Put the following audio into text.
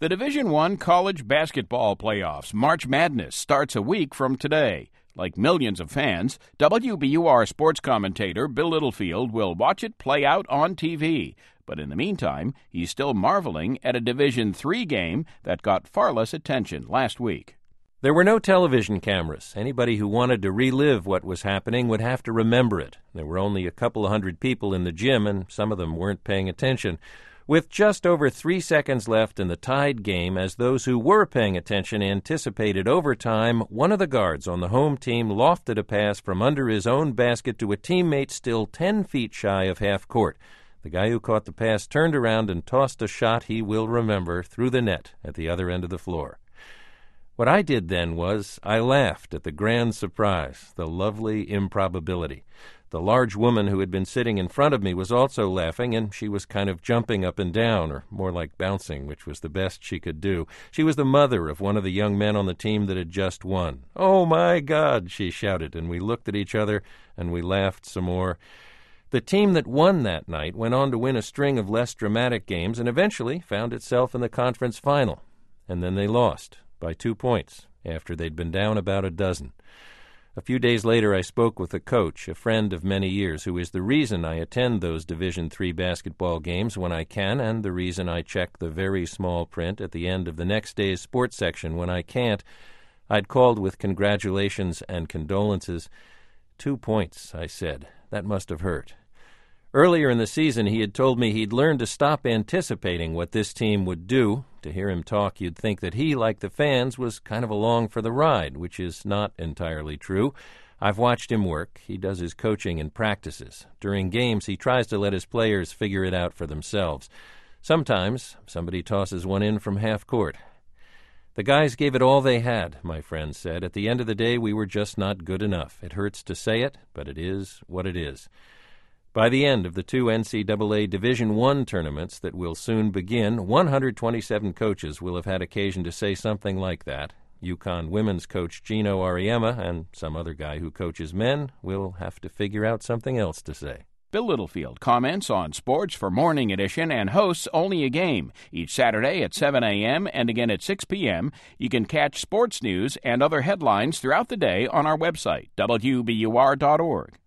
The Division I college basketball playoffs, March Madness, starts a week from today. Like millions of fans, WBUR sports commentator Bill Littlefield will watch it play out on TV. But in the meantime, he's still marveling at a Division III game that got far less attention last week. There were no television cameras. Anybody who wanted to relive what was happening would have to remember it. There were only a couple of hundred people in the gym, and some of them weren't paying attention. With just over 3 seconds left in the tied game, as those who were paying attention anticipated overtime, one of the guards on the home team lofted a pass from under his own basket to a teammate still 10 feet shy of half court. The guy who caught the pass turned around and tossed a shot he will remember through the net at the other end of the floor. What I did then was I laughed at the grand surprise, the lovely improbability. The large woman who had been sitting in front of me was also laughing, and she was kind of jumping up and down, or more like bouncing, which was the best she could do. She was the mother of one of the young men on the team that had just won. "Oh, my God," she shouted, and we looked at each other, and we laughed some more. The team that won that night went on to win a string of less dramatic games and eventually found itself in the conference final. And then they lost by 2 points after they'd been down about a dozen. A few days later, I spoke with a coach, a friend of many years, who is the reason I attend those Division III basketball games when I can, and the reason I check the very small print at the end of the next day's sports section when I can't. I'd called with congratulations and condolences. 2 points, I said. That must have hurt. Earlier in the season, he had told me he'd learned to stop anticipating what this team would do. To hear him talk, you'd think that he, like the fans, was kind of along for the ride, which is not entirely true. I've watched him work. He does his coaching in practices. During games, he tries to let his players figure it out for themselves. Sometimes, somebody tosses one in from half court. The guys gave it all they had, my friend said. At the end of the day, we were just not good enough. It hurts to say it, but it is what it is. By the end of the 2 NCAA Division I tournaments that will soon begin, 127 coaches will have had occasion to say something like that. UConn women's coach Gino Auriemma and some other guy who coaches men will have to figure out something else to say. Bill Littlefield comments on sports for Morning Edition and hosts Only a Game each Saturday at 7 a.m. and again at 6 p.m. You can catch sports news and other headlines throughout the day on our website, WBUR.org.